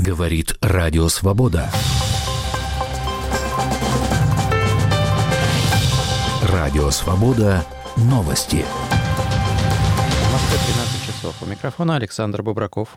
Говорит Радио Свобода. Радио Свобода. Новости. В Москве 13 часов. У микрофона Александр Бубраков.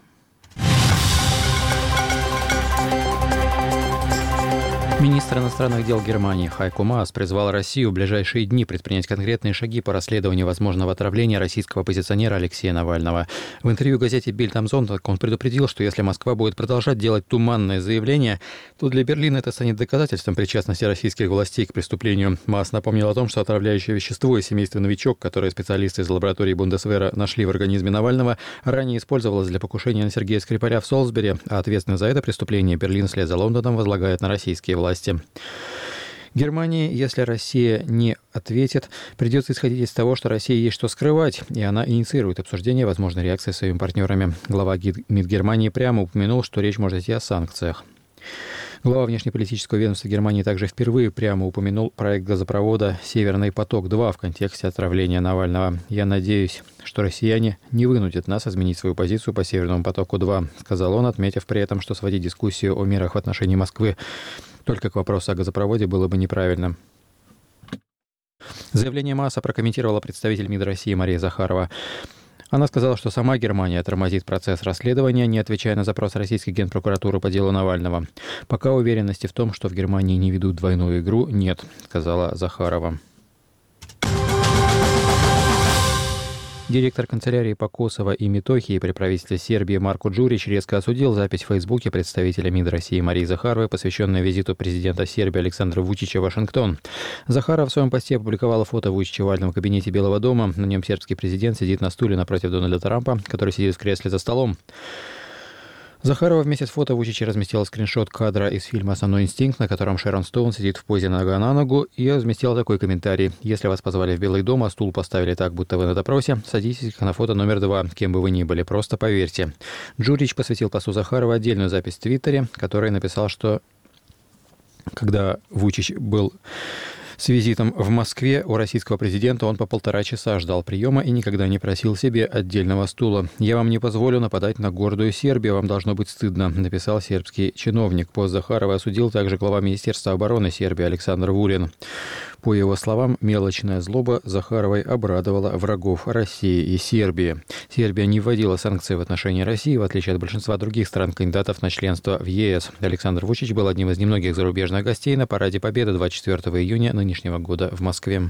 Министр иностранных дел Германии Хайко Маас призвал Россию в ближайшие дни предпринять конкретные шаги по расследованию возможного отравления российского оппозиционера Алексея Навального. В интервью газете Bild am Sonntag он предупредил, что если Москва будет продолжать делать туманные заявления, то для Берлина это станет доказательством причастности российских властей к преступлению. Маас напомнил о том, что отравляющее вещество из семейства «Новичок», которое специалисты из лаборатории Бундесвера нашли в организме Навального, ранее использовалось для покушения на Сергея Скрипаля в Солсбери, а ответственность за это преступление Берлин вслед за Лондоном возлагает на российские власти. Германии, если Россия не ответит, придется исходить из того, что России есть что скрывать, и она инициирует обсуждение возможной реакции своими партнерами. Глава МИД Германии прямо упомянул, что речь может идти о санкциях. Глава внешнеполитического ведомства Германии также впервые прямо упомянул проект газопровода «Северный поток-2» в контексте отравления Навального. «Я надеюсь, что россияне не вынудят нас изменить свою позицию по «Северному потоку-2», сказал он, отметив при этом, что сводить дискуссию о мерах в отношении Москвы только к вопросу о газопроводе было бы неправильно. Заявление Мааса прокомментировала представитель МИД России Мария Захарова. Она сказала, что сама Германия тормозит процесс расследования, не отвечая на запрос российской генпрокуратуры по делу Навального. «Пока уверенности в том, что в Германии не ведут двойную игру, нет», сказала Захарова. Директор канцелярии по Косово и Метохии при правительстве Сербии Марко Джурич резко осудил запись в Фейсбуке представителя МИД России Марии Захаровой, посвященную визиту президента Сербии Александра Вучича в Вашингтон. Захарова в своем посте опубликовала фото Вучича в овальном кабинете Белого дома. На нем сербский президент сидит на стуле напротив Дональда Трампа, который сидит в кресле за столом. Захарова вместе с фото Вучича разместила скриншот кадра из фильма «Основной инстинкт», на котором Шерон Стоун сидит в позе нога на ногу, и разместила такой комментарий: «Если вас позвали в Белый дом, а стул поставили так, будто вы на допросе, садитесь на фото номер 2, кем бы вы ни были, просто поверьте». Джурич посвятил посту Захарова отдельную запись в Твиттере, который написал, что когда Вучич был с визитом в Москве у российского президента, он по 1,5 часа ждал приема и никогда не просил себе отдельного стула. «Я вам не позволю нападать на гордую Сербию, вам должно быть стыдно», написал сербский чиновник. Пост Захарова осудил также глава Министерства обороны Сербии Александр Вулин. По его словам, мелочная злоба Захаровой обрадовала врагов России и Сербии. Сербия не вводила санкции в отношении России, в отличие от большинства других стран-кандидатов на членство в ЕС. Александр Вучич был одним из немногих зарубежных гостей на параде Победы 24 июня нынешнего года в Москве.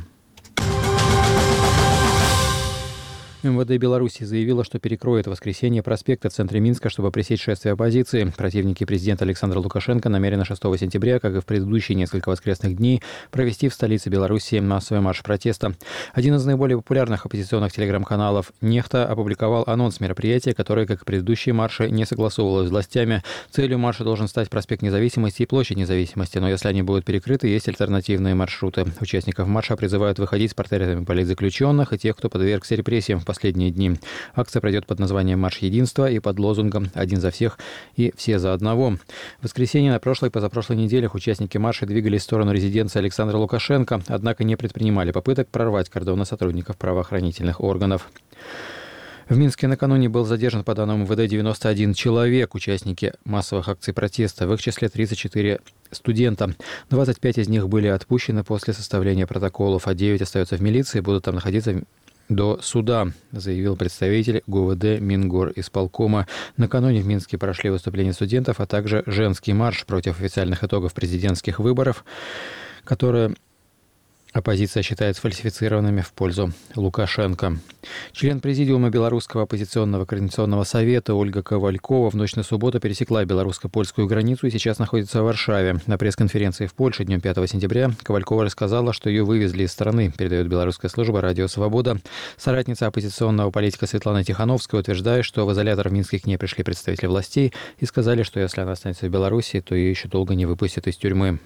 МВД Беларуси заявило, что перекроет в воскресенье проспекты в центре Минска, чтобы пресечь шествие оппозиции. Противники президента Александра Лукашенко намерены 6 сентября, как и в предыдущие несколько воскресных дней, провести в столице Беларуси массовый марш протеста. Один из наиболее популярных оппозиционных телеграм-каналов «Нехта» опубликовал анонс мероприятия, которое, как и предыдущие марши, не согласовывалось с властями. Целью марша должен стать проспект Независимости и площадь Независимости, но если они будут перекрыты, есть альтернативные маршруты. Участников марша призывают выходить с портретами политзаключенных и тех, кто подвергся репрессиям в последние дни. Акция пройдет под названием «Марш единства» и под лозунгом «Один за всех и все за одного». В воскресенье на прошлой и позапрошлой неделях участники марша двигались в сторону резиденции Александра Лукашенко, однако не предпринимали попыток прорвать кордоны сотрудников правоохранительных органов. В Минске накануне был задержан, по данным МВД, 91 человек, участники массовых акций протеста, в их числе 34 студента. 25 из них были отпущены после составления протоколов, а 9 остаются в милиции и будут там находиться до суда, заявил представитель ГУВД Мингорисполкома. Накануне в Минске прошли выступления студентов, а также женский марш против официальных итогов президентских выборов, которые оппозиция считает сфальсифицированными в пользу Лукашенко. Член президиума Белорусского оппозиционного координационного совета Ольга Ковалькова в ночь на субботу пересекла белорусско-польскую границу и сейчас находится в Варшаве. На пресс-конференции в Польше днем 5 сентября Ковалькова рассказала, что ее вывезли из страны, передает белорусская служба «Радио Свобода». Соратница оппозиционного политика Светлана Тихановская утверждает, что в изолятор в Минске к ней пришли представители властей и сказали, что если она останется в Беларуси, то ее еще долго не выпустят из тюрьмы.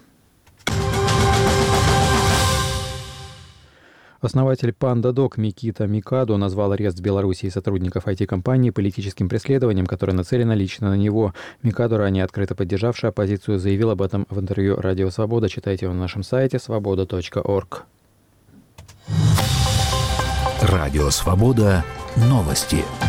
Основатель PandaDoc Микита Микадо назвал арест в Беларуси сотрудников IT-компании политическим преследованием, которое нацелено лично на него. Микадо, ранее открыто поддержавший оппозицию, заявил об этом в интервью «Радио Свобода». Читайте его на нашем сайте svoboda.org. Радио Свобода. Новости.